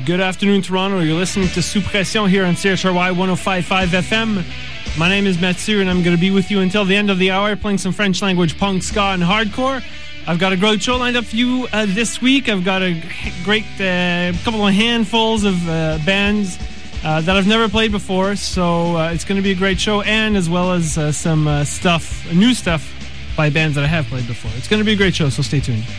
Good afternoon, Toronto. You're listening to Sous Pression here on CHRY 105.5 FM. My name is Mathieu, and I'm going to be with you until the end of the hour, playing some French language punk, ska, and hardcore. I've got a great show lined up for you this week. I've got a great couple of handfuls of bands that I've never played before, so it's going to be a great show, and as well as some new stuff by bands that I have played before. It's going to be a great show, so stay tuned.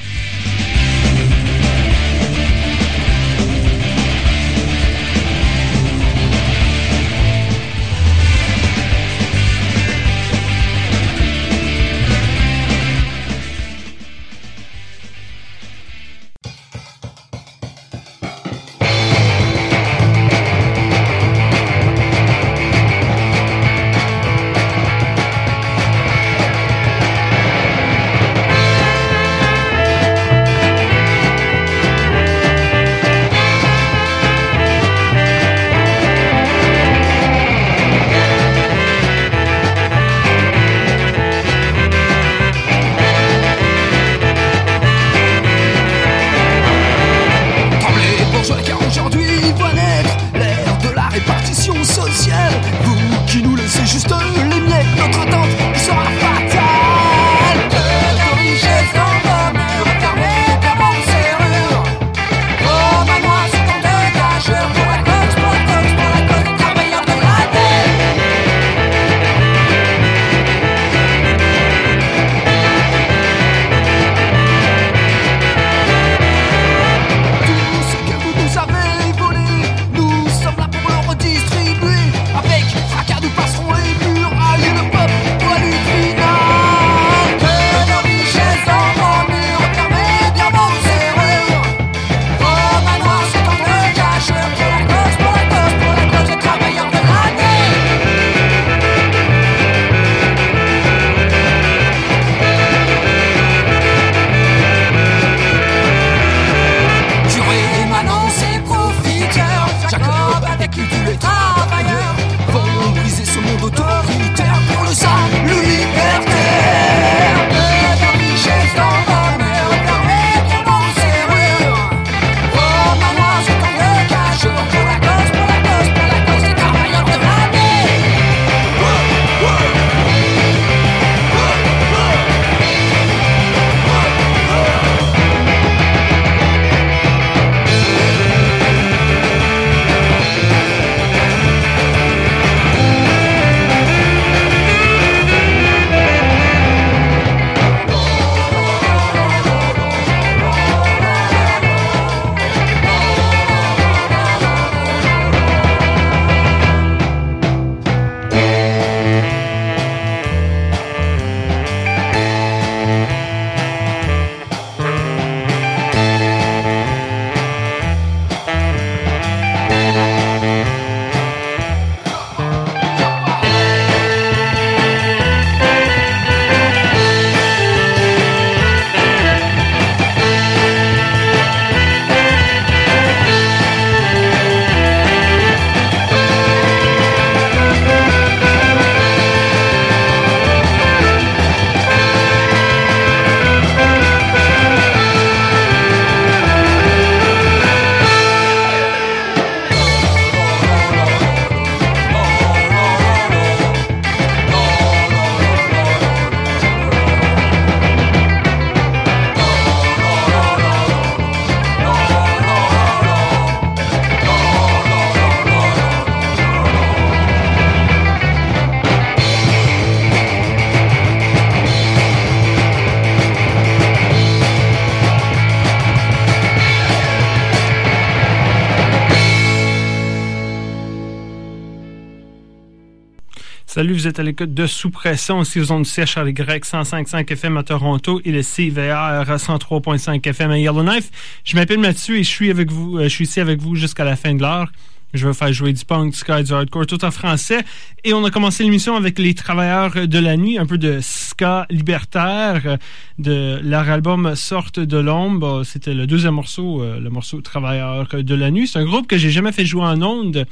Salut, vous êtes à l'écoute de Sous Pression, aussi aux ondes sèches à Y 105.5 FM à Toronto et le CVR 103.5 FM à Yellowknife. Je m'appelle Mathieu et je suis ici avec vous jusqu'à la fin de l'heure. Je vais faire jouer du punk, du ska, du hardcore, tout en français. Et on a commencé l'émission avec les Travailleurs de la Nuit, un peu de ska libertaire de leur album Sorte de l'ombre. C'était le deuxième morceau, le morceau Travailleurs de la Nuit. C'est un groupe que j'ai jamais fait jouer en ondes.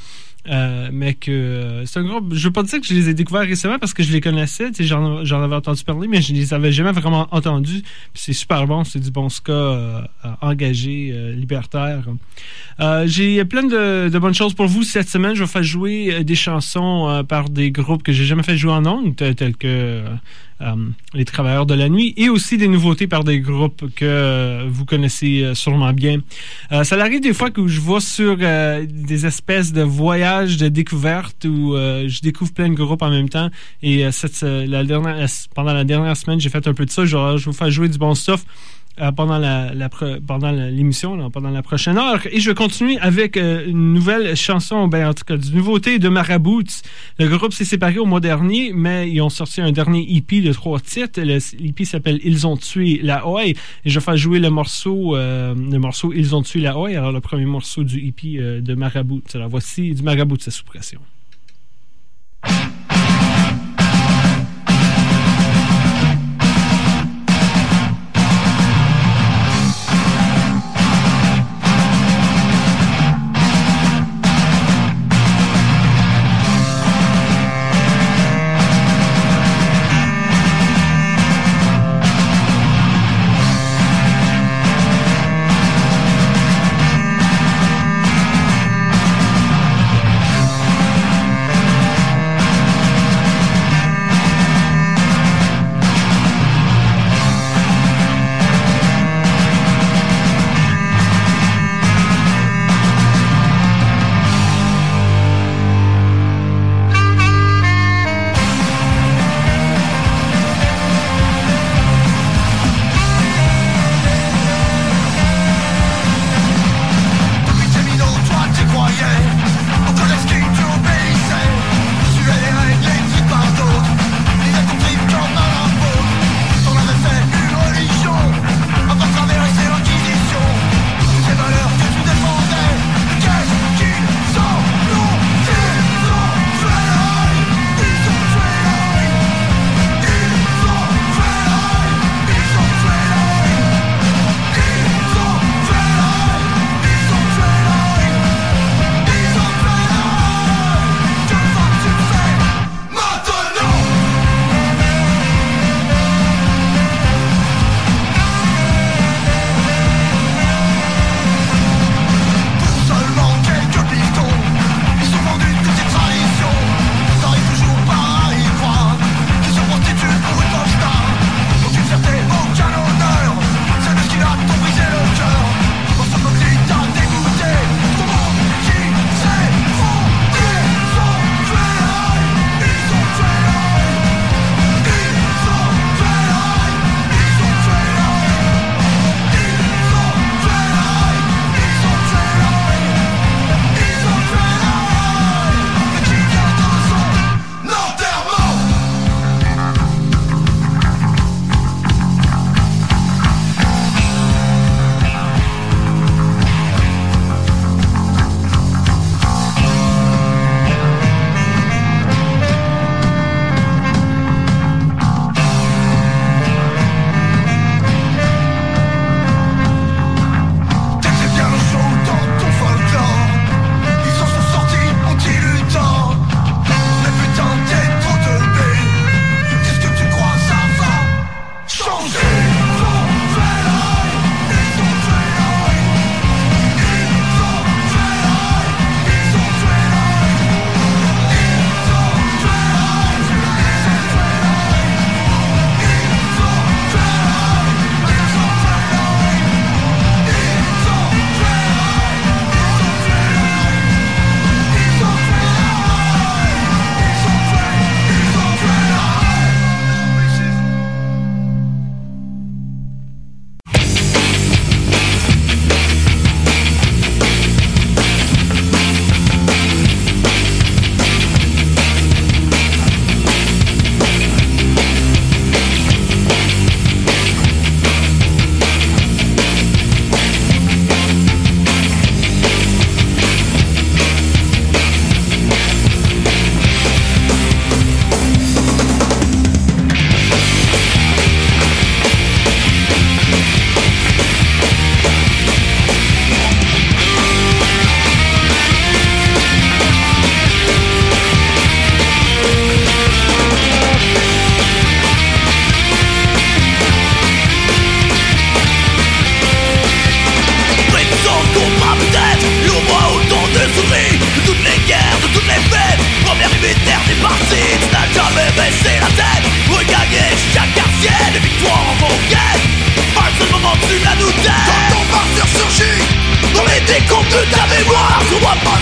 Mais que c'est un groupe, je veux pas dire que je les ai découverts récemment parce que je les connaissais, j'en avais entendu parler, mais je les avais jamais vraiment entendus. Puis c'est super bon, c'est du bon ska engagé, libertaire. J'ai plein de bonnes choses pour vous cette semaine. Je vais faire jouer des chansons par des groupes que j'ai jamais fait jouer en ondes, tels que les Travailleurs de la Nuit, et aussi des nouveautés par des groupes que vous connaissez sûrement bien. Ça arrive des fois que je vais sur des espèces de voyages de découverte où je découvre plein de groupes en même temps, et pendant la dernière semaine, j'ai fait un peu de ça. Je vais vous faire jouer du bon stuff pendant l'émission, pendant la prochaine heure. Et je vais continuer avec une nouvelle chanson, en tout cas, d'une nouveauté de Marabouts. Le groupe s'est séparé au mois dernier, mais ils ont sorti un dernier EP de 3 titres. L'EP s'appelle Ils ont tué la Oi. Et je vais faire jouer le morceau Ils ont tué la Oi. Alors, le premier morceau du EP de Marabouts. Alors, voici du Marabouts sous pression. Ils ont tué la Oi. Ils ont tué la Oi. Alors le premier morceau du EP de Marabouts. Alors voici du Marabouts sous pression. Ils ont tué la Oi. Ils ont tué la Oi. Alors le premier morceau du EP de Marabouts.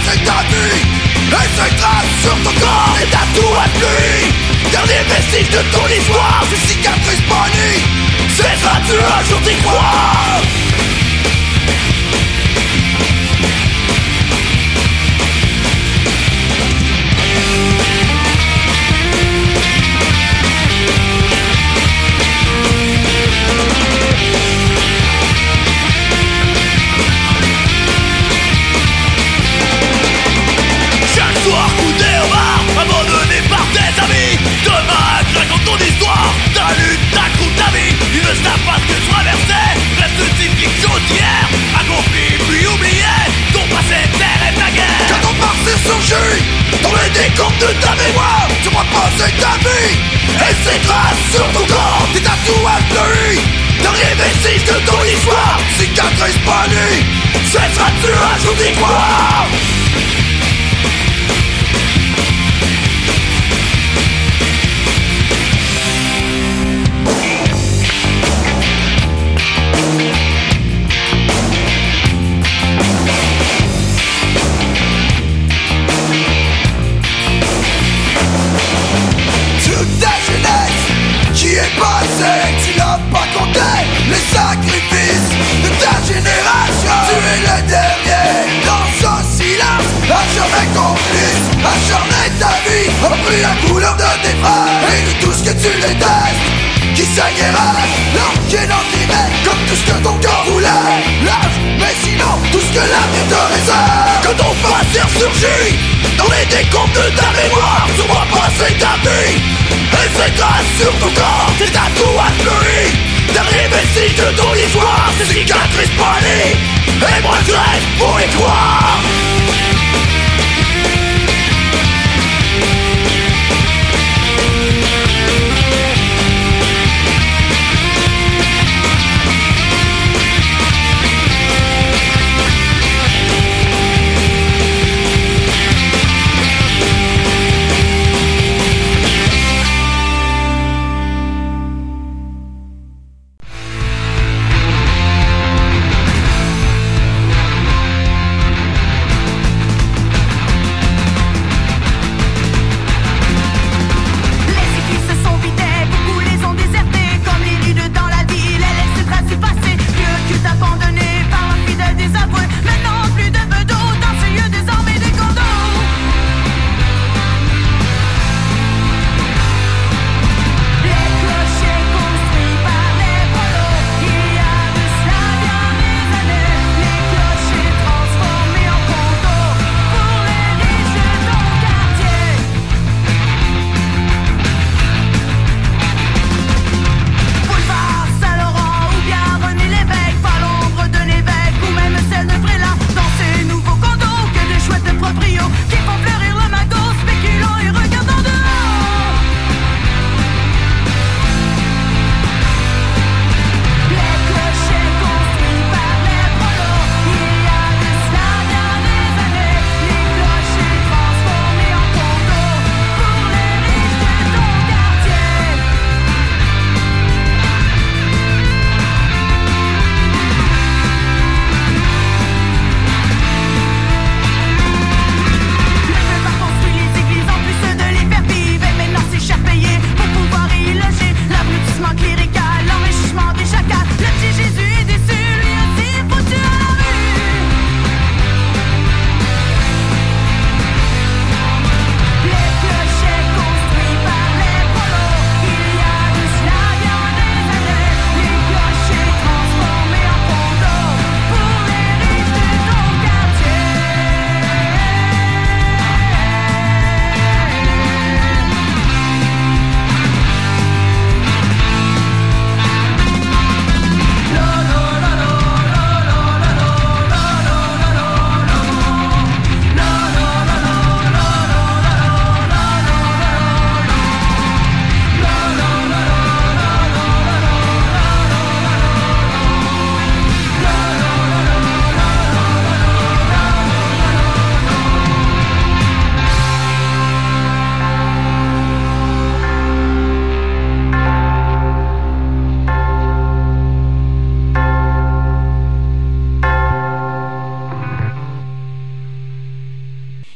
passer ta vie. Et ces traces sur ton corps, des tatouages nuits. Dernier vestige de ton histoire, ces cicatrices panies. Cesseras-tu un jour d'y croire? Chaque soir coudé au bar, abandonné par tes amis. Demain, raconte ton histoire, ta lutte, ta coupe, ta vie. Ils ne savent pas ce que tu traversais. Reste-t-il quelque chose d'hier, accompli puis oublié. Ton passé, tes rêves, ta guerre. Quand ton passé surgit, dans les décombres de ta mémoire, tu vois passer ta vie. Et ces traces sur ton corps, tes tatouages bleus. Dernier vestige de ton histoire, cicatrice panies. Cesseras-tu un jour d'y croire? Qui est passé, tu n'as pas compté les sacrifices de ta génération. Tu es le dernier dans ce silence, acharné complice, acharné ta vie, a pris la couleur de tes frères et de tout ce que tu détestes, qui saignera, qui est n'en comme tout ce que ton corps voulait. Lâche, mais sinon, tout ce que l'avenir te réserve. Quand ton passé surgit, dans les décombres de ta mémoire, tu vois passer ta vie. Et ces traces sur ton corps, tes tatouages bleus. Dernier vestige de ton histoire, ces cicatrices panies. Et moi je reste pour y croire.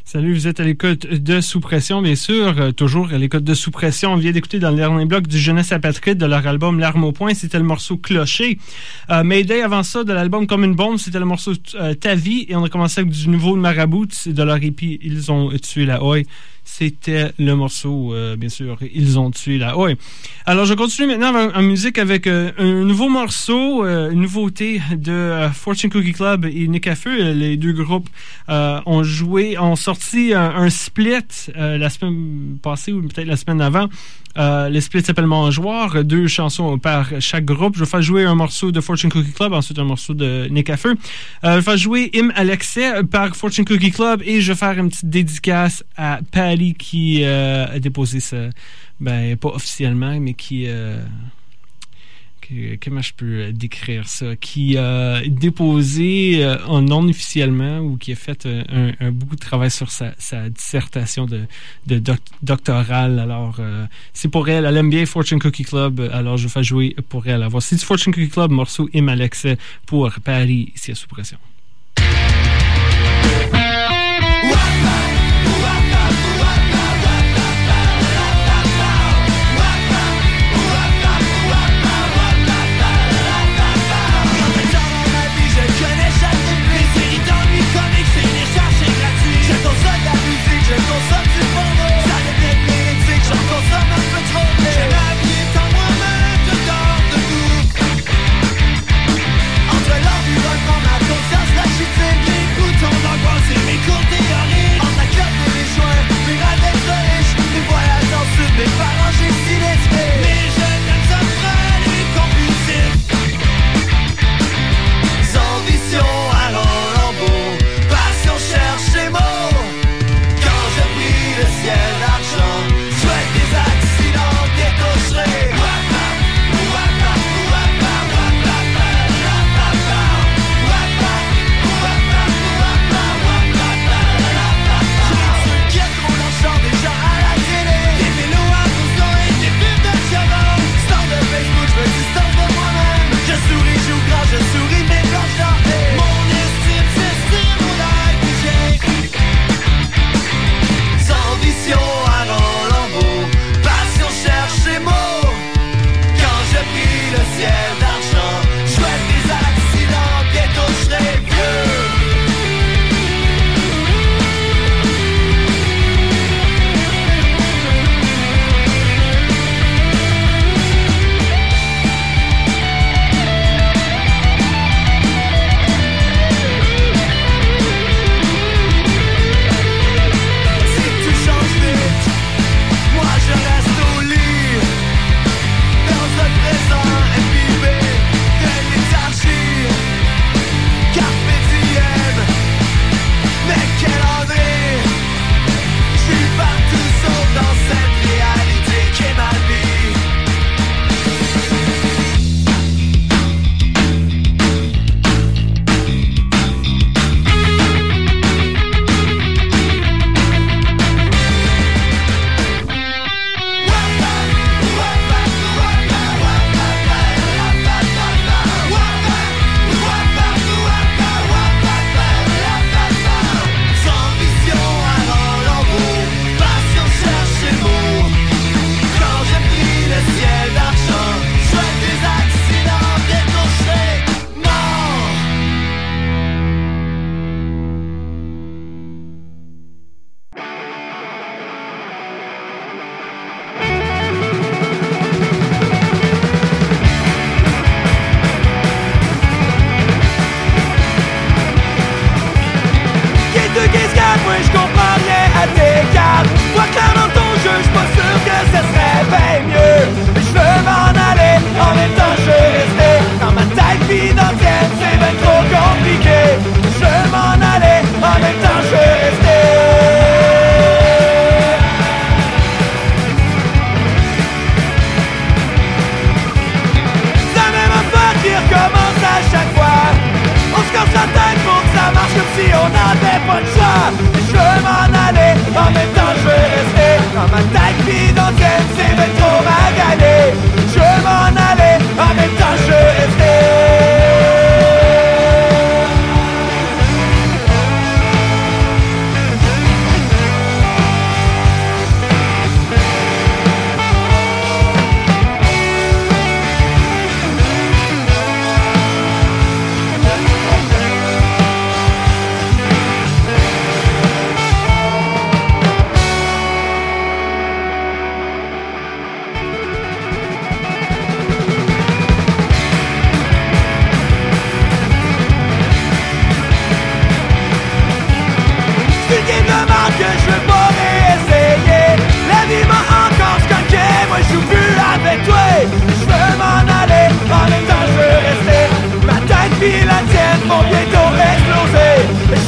Salut, vous êtes à l'écoute de Sous Pression, bien sûr. Toujours à l'écoute de Sous Pression. On vient d'écouter dans le dernier bloc du Jeunesse apatride de leur album L'arme au poing. C'était le morceau Clocher. Mayday, avant ça, de l'album Comme une bombe, c'était le morceau Ta vie. Et on a commencé avec du nouveau de Marabout. De leur EP, Ils ont tué la Oi. C'était le morceau, bien sûr, Ils ont tué la Oi. Alors, je continue maintenant en musique avec un nouveau morceau, une nouveauté de Fortune Cookie Club et Nick à Feu. Les deux groupes ont sorti un split la semaine passée ou peut-être la semaine avant. Le split s'appelle Mangeoire, 2 chansons par chaque groupe. Je vais faire jouer un morceau de Fortune Cookie Club, ensuite un morceau de Nick à Feu. Je vais faire jouer Im à l'excès par Fortune Cookie Club et je vais faire une petite dédicace à Pally qui a déposé ça, pas officiellement, mais qui... comment je peux décrire ça? Qui a déposé non officiellement ou qui a fait un beaucoup de travail sur sa dissertation de doctorale. Alors, c'est pour elle. Elle aime bien Fortune Cookie Club. Alors, je vais faire jouer pour elle. Alors, voici du Fortune Cookie Club, morceau Im Alex pour Paris, ici à Sous Pression. Je consomme du bonbon, ça devient politique, j'en consomme un peu trop. J'ai ma vie en moi-même, dedans, debout. Entre l'environnement, ma conscience, la chute, les boutons d'angoisse et mes cours théoriques. En la clope et les joints, mes rêves d'être riche, mes voyages en sud, mes parents, j'ai si l'esprit. Mes jeunes aiment ça frêle et compulsifs. Sans vision à Roland-Beau, passion cherche les mots. Le ciel d'argent, souhaite des accidents, des cocheries. Ceux qui roulent en chant des gens à la télé, des vélos à bousons et des pubs de diamants. Star de Facebook, je me distance de moi-même. Je souris, joue grand, je souris, mes blanches d'arrêt. Mon estime, c'est mon life que j'ai. Ambition à Roland-Beau, passion cherche les mots. Quand je prie le ciel d'argent, souhaite des accidents, bientôt je serai vieux. Je reste au lit, dans un présent imbibé de léthargie. Carpe diem, mais quel André. Je suis partout sauf dans cette réalité qui est ma vie.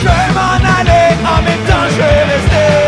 Je vais m'en aller, en même temps je vais rester.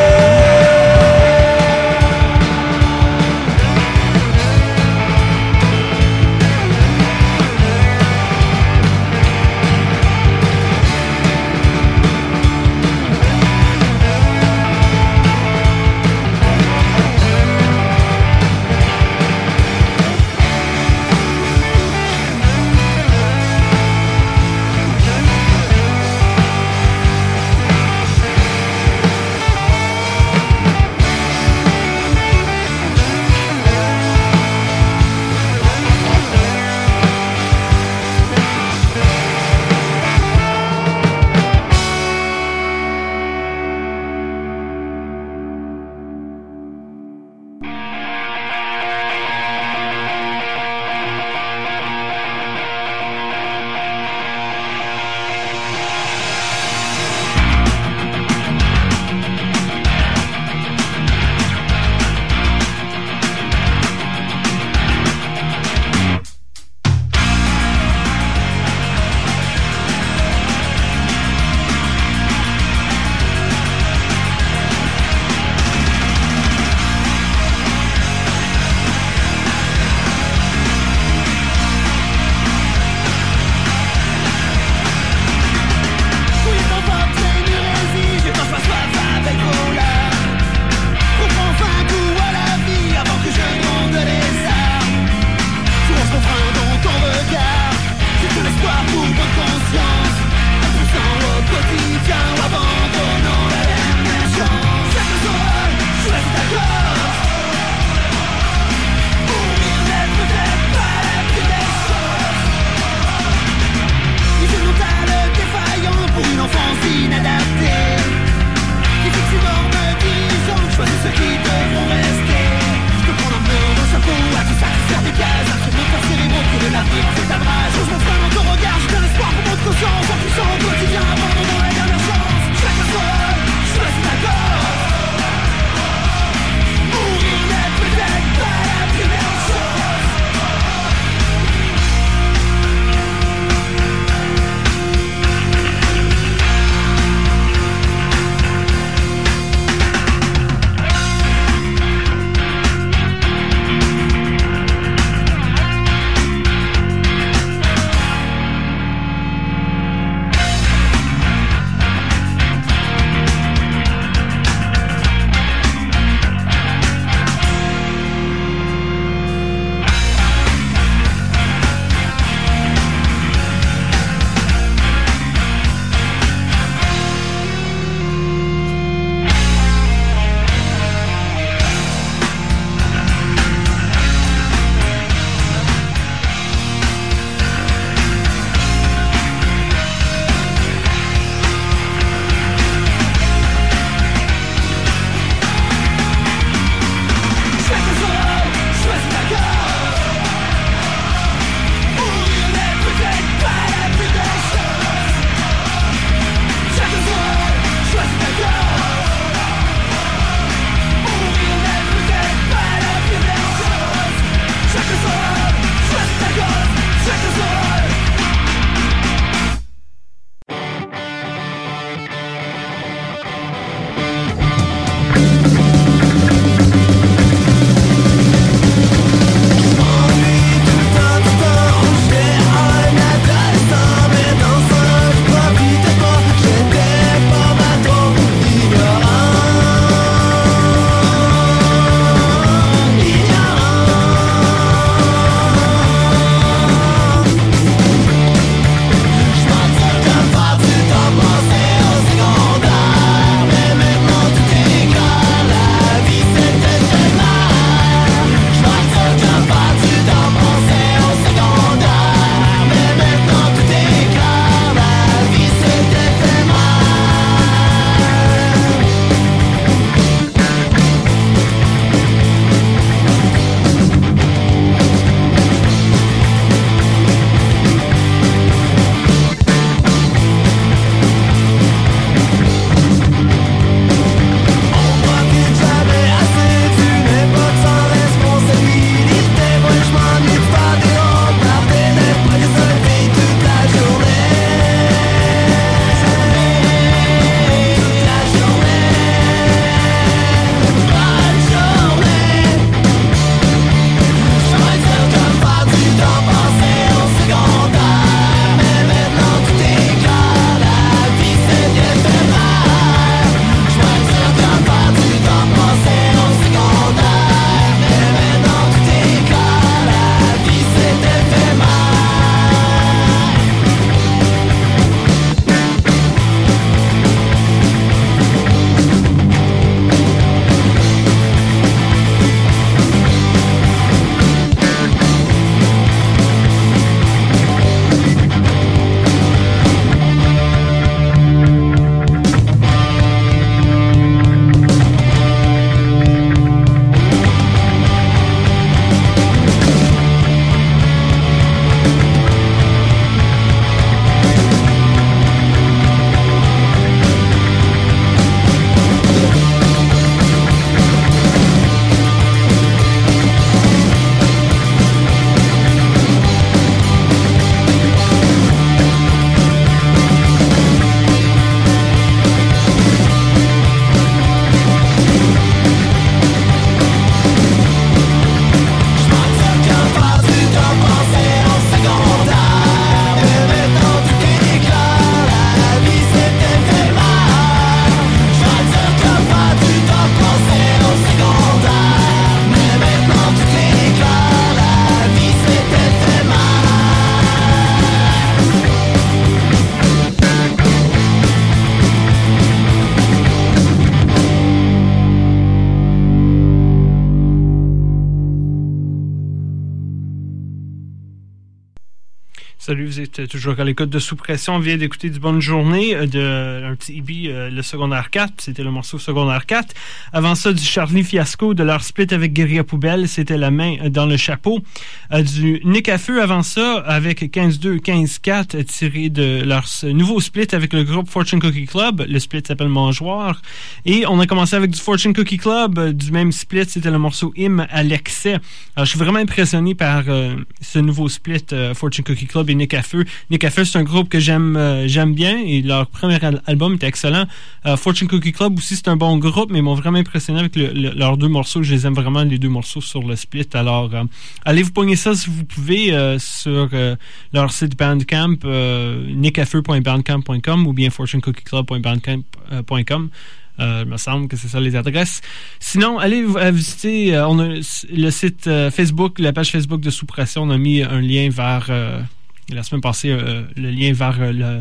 Salut, vous êtes toujours à l'écoute de Sous Pression. On vient d'écouter du Bonne Journée un petit hippie, le secondaire 4. C'était le morceau secondaire 4. Avant ça, du Charlie Fiasco, de leur split avec Guérilla Poubelle. C'était La main dans le chapeau. Du Nick à Feu avant ça, avec 15-2, 15-4, tiré de leur nouveau split avec le groupe Fortune Cookie Club. Le split s'appelle Mangeoire. Et on a commencé avec du Fortune Cookie Club. Du même split, c'était le morceau Hymne à l'excès. Alors, je suis vraiment impressionné par ce nouveau split Fortune Cookie Club et Nick à Feu. Nick à Feu, c'est un groupe que j'aime bien et leur premier album était excellent. Fortune Cookie Club aussi, c'est un bon groupe, mais ils m'ont vraiment impressionné avec leurs deux morceaux. Je les aime vraiment, les deux morceaux sur le split. Alors, allez vous pogner ça si vous pouvez sur leur site Bandcamp, nickafeu.bandcamp.com ou bien fortunecookieclub.bandcamp.com. Il me semble que c'est ça les adresses. Sinon, allez visiter on a le site Facebook, la page Facebook de Sous Pression. On a mis un lien vers la semaine passée, le lien vers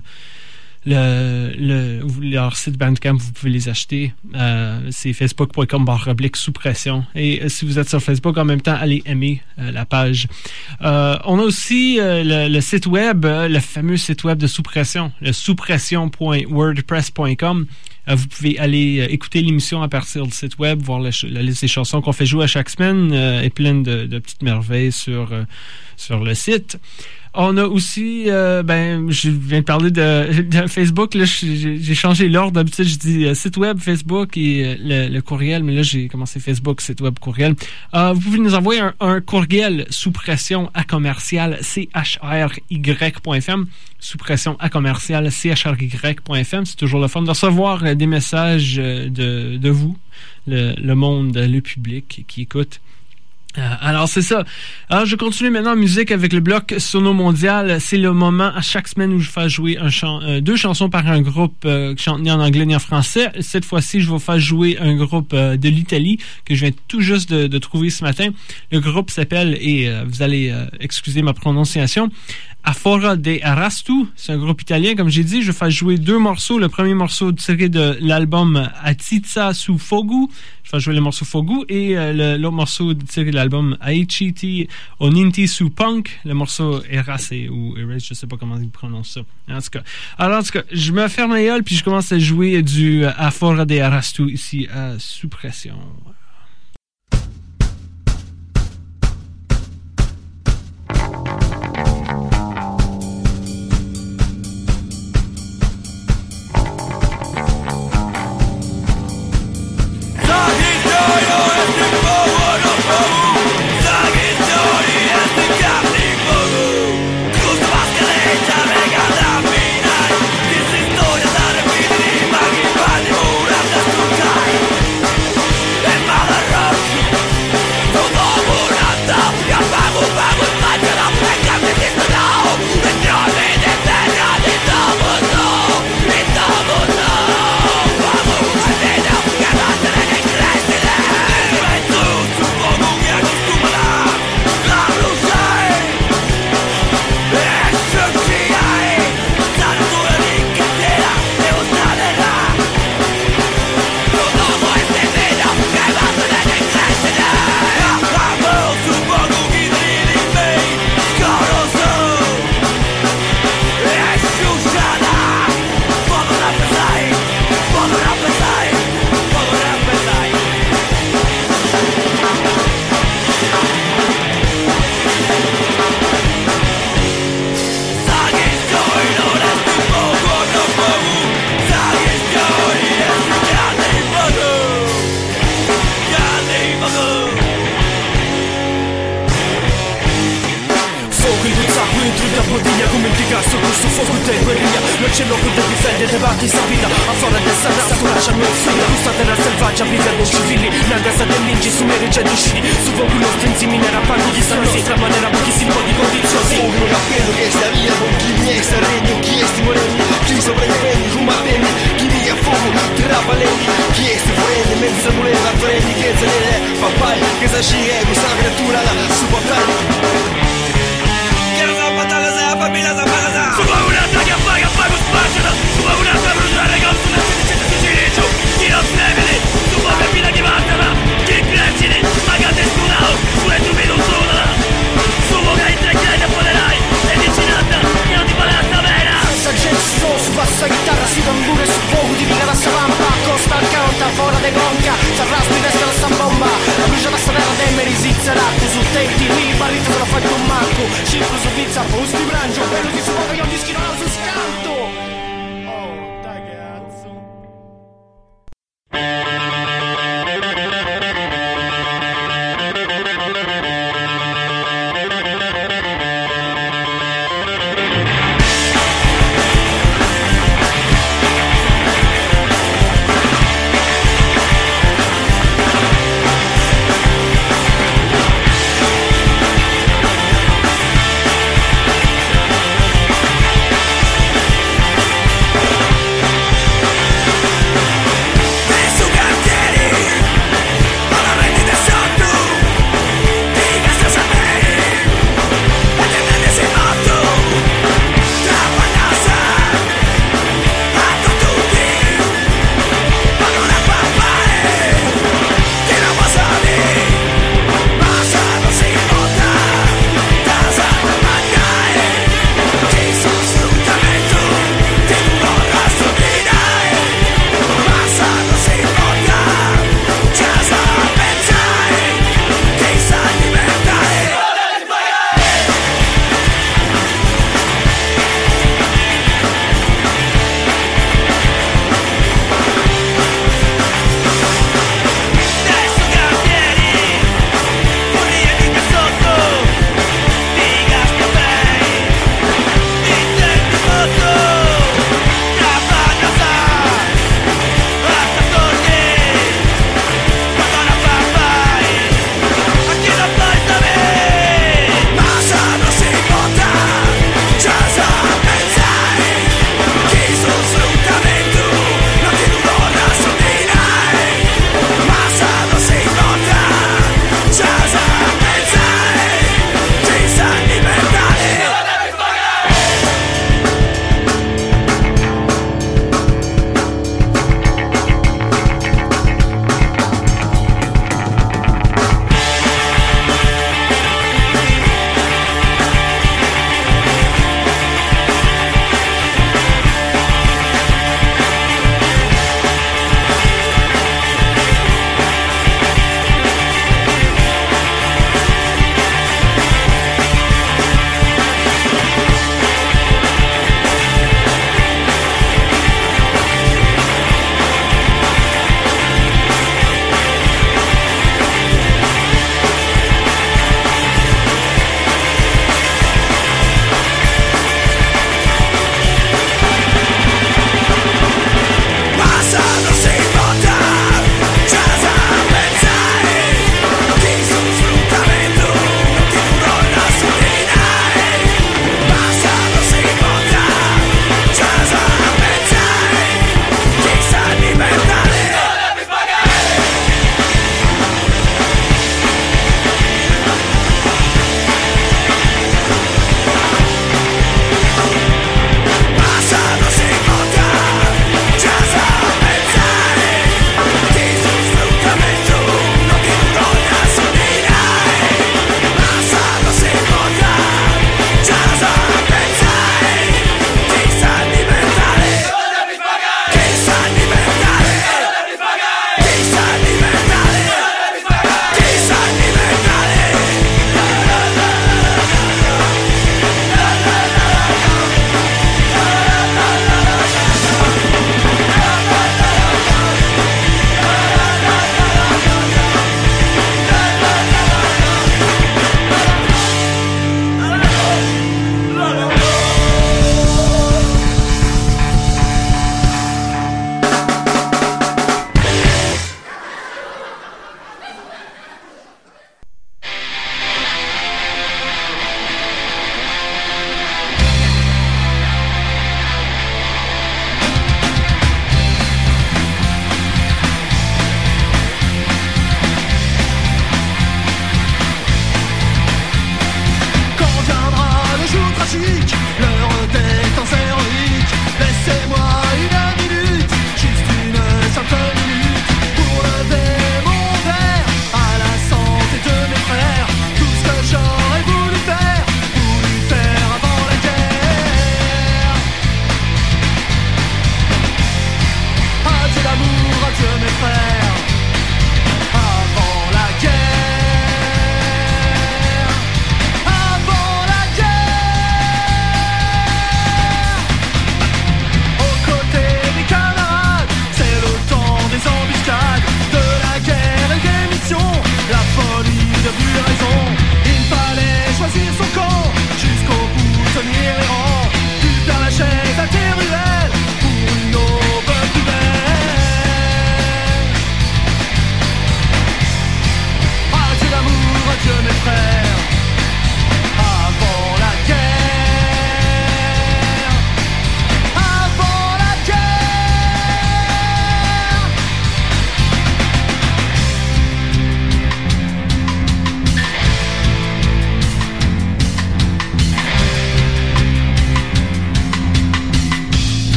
leur site Bandcamp. Vous pouvez les acheter. C'est facebook.com/Sous Pression. Et si vous êtes sur Facebook en même temps, allez aimer la page. On a aussi le site web, le fameux site web de Sous Pression, le souspression.wordpress.com. Vous pouvez aller écouter l'émission à partir du site web, voir la liste des chansons qu'on fait jouer à chaque semaine et plein de petites merveilles sur le site. On a aussi, je viens de parler de Facebook. Là, j'ai changé l'ordre. D'habitude, je dis site web, Facebook et le courriel. Mais là, j'ai commencé Facebook, site web, courriel. Vous pouvez nous envoyer un courriel sous pression à commercial chry.fm. Sous pression à commercial chry.fm. C'est toujours le fun de recevoir des messages de vous, le monde, le public qui écoute. Alors, c'est ça. Alors, je continue maintenant en musique avec le bloc Sono Mondial. C'est le moment à chaque semaine où je fais jouer deux chansons par un groupe qui chante ni en anglais ni en français. Cette fois-ci, je vais faire jouer un groupe de l'Italie que je viens tout juste de trouver ce matin. Le groupe s'appelle, et vous allez excuser ma prononciation, Afora de Arastu. C'est un groupe italien, comme j'ai dit. Je vais faire jouer deux morceaux. Le premier morceau tiré de l'album Atizza su Fogu. Je vais jouer le morceau Fogu et l'autre morceau tiré de l'album Aichiti Oninti su Punk. Le morceau Erase ou Erase, je sais pas comment ils prononcent ça. En tout cas, je me ferme la gueule puis je commence à jouer du Afora de Arastu ici à Sous Pression. Sumo ga integrai da poderai e vicinata su tambure su fuoco di pica da savampa, costa al canta fuori de conca, s'arraspi testa la stambomba, la bruciata stanella de merisizza l'acqua su tetti, lì barrito se la fai con Marco, cifro su pizza, posti brangio, bello che si muove io mi schino su scanto. Oh, dai cazzo.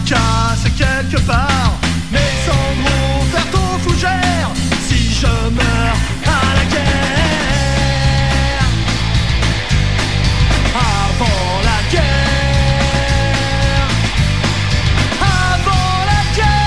casse quelque part. Mais Sandro, faire ton fougère si je meurs à la guerre. Avant la guerre. Avant la guerre.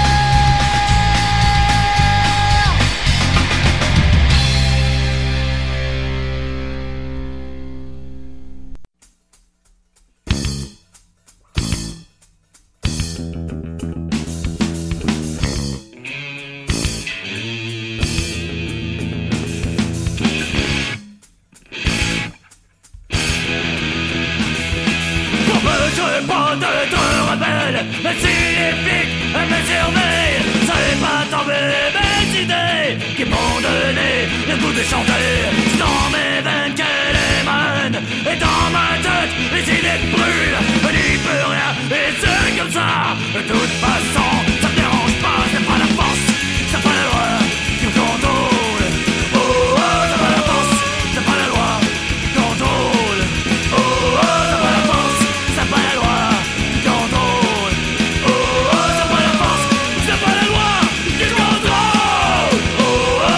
Je pas d'être rebelle, mais si les flics me surveillent, c'est pas tomber mes idées qui m'ont donné le goût de chanter. C'est dans mes veines qu'elle émane, et dans ma tête les idées brûlent. Je n'y peux rien, et c'est comme ça. De toute façon, ça me dérange pas, c'est pas la force, c'est pas la loi qui me contrôle. Oh oh, c'est pas la force, c'est pas la loi qui me contrôle. Oh oh, c'est pas la force, c'est pas la loi qui me contrôle. Oh oh, c'est pas la force, c'est pas la loi qui me contrôle. Oh oh.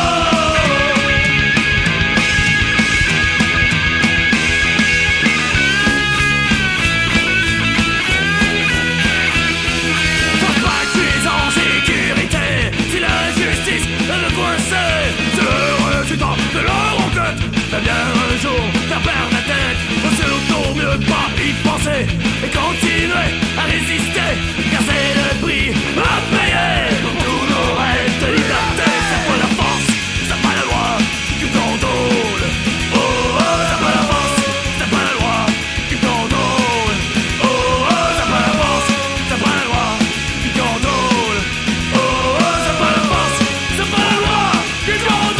Pense pas que je suis en sécurité si la justice me coincer. C'est le résultat de leur enquête. T'as bien un jour faire perdre la tête. Surtout mieux pas y penser et continuer à résister, car c'est le prix à payer pour tous nos rêves de liberté. C'est pas la force, c'est pas la loi qui me contrôle. Oh oh, c'est pas la force, c'est pas la loi qui me contrôle. Oh oh, c'est pas la force, c'est pas la loi qui me contrôle. Oh oh, c'est pas la force, c'est pas la loi qui me contrôle.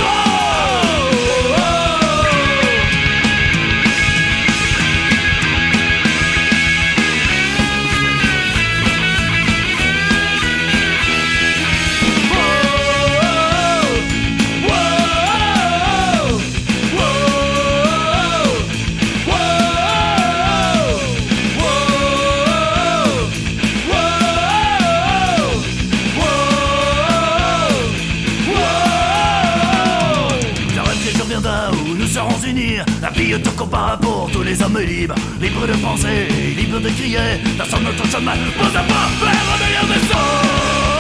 La retraite surviendra où nous serons unis. La vie est un combat pour tous les hommes libres, libres de penser, libres de crier. Dans son notre chemin, pour ne pas faire revenir des sauts.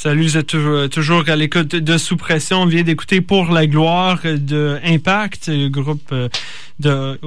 Salut, vous êtes toujours à l'écoute de Sous Pression. On vient d'écouter Pour la gloire de Impact, groupe de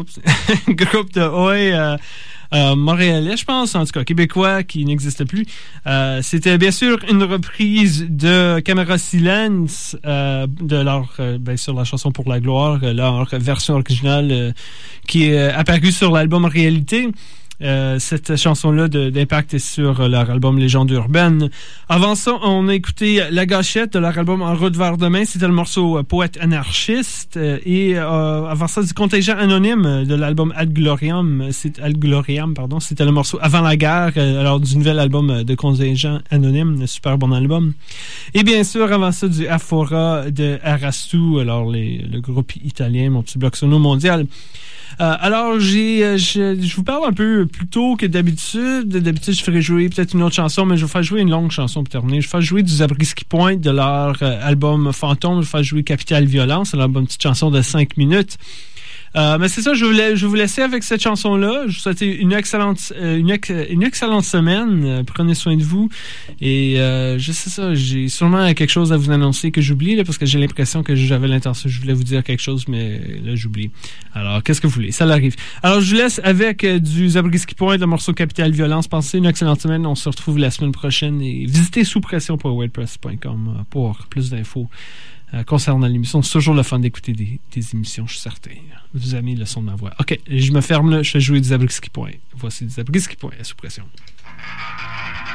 Oi montréalais, je pense, en tout cas québécois qui n'existe plus. C'était bien sûr une reprise de Caméra Silence de leur, sur la chanson Pour la gloire, leur version originale qui est apparue sur l'album Réalité. Cette chanson-là d'Impact est sur leur album Légende urbaine. Avant ça, on a écouté La Gâchette de leur album En route vers demain. C'était le morceau Poète anarchiste. Et avant ça, du Contingent anonyme de l'album Ad Gloriam. C'était le morceau Avant la guerre, alors du nouvel album de Contingent anonyme. Un super bon album. Et bien sûr, avant ça, du Aphora de Arastu, alors le groupe italien, mon petit bloc sono mondial. Alors, je vous parle un peu plus tôt que d'habitude. D'habitude, je ferais jouer peut-être une autre chanson, mais je vais faire jouer une longue chanson pour terminer. Je vais faire jouer du Zabriskie Point de leur album Fantôme. Je vais faire jouer Capital Violence, alors une petite chanson de 5 minutes. Mais c'est ça, je vais vous laisser avec cette chanson-là. Je vous souhaite une excellente semaine. Prenez soin de vous. Et je sais ça, j'ai sûrement quelque chose à vous annoncer que j'oublie, là, parce que j'ai l'impression que j'avais l'intention, je voulais vous dire quelque chose, mais là, j'oublie. Alors, qu'est-ce que vous voulez? Ça l'arrive. Alors, je vous laisse avec du Zabriskie Point, le morceau Capital Violence. Passez une excellente semaine. On se retrouve la semaine prochaine et visitez souspression.wordpress.com pour plus d'infos concernant l'émission. C'est toujours le fun d'écouter des émissions, je suis certain. Vous aimez le son de ma voix. OK, je me ferme là, je fais jouer du Zabriskie Point. Voici du Zabriskie Point à Sous Pression.